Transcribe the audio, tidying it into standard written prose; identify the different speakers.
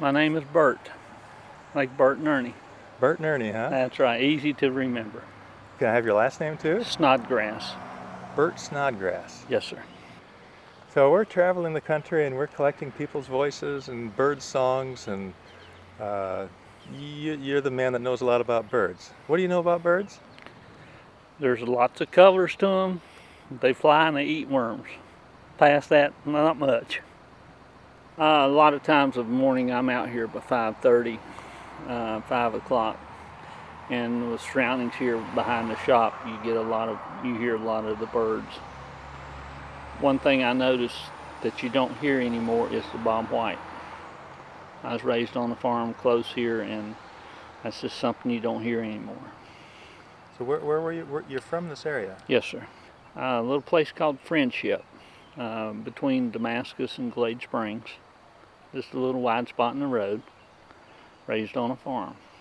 Speaker 1: My name is Bert, like Bert and Ernie.
Speaker 2: Bert and Ernie, huh?
Speaker 1: That's right, easy to remember.
Speaker 2: Can I have your last name too?
Speaker 1: Snodgrass.
Speaker 2: Bert Snodgrass.
Speaker 1: Yes, sir.
Speaker 2: So we're traveling the country and we're collecting people's voices and bird songs, and you're the man that knows a lot about birds. What do you know about birds?
Speaker 1: There's lots of colors to them. They fly and they eat worms. Past that, not much. A lot of times of the morning I'm out here by 5:30, 5 o'clock, and with surroundings here behind the shop, you hear a lot of the birds. One thing I noticed that you don't hear anymore is the bobwhite. I was raised on a farm close here, and that's just something you don't hear anymore.
Speaker 2: So where were you? You're from this area?
Speaker 1: Yes, sir. A little place called Friendship, between Damascus and Glade Springs. Just a little wide spot in the road. Raised on a farm.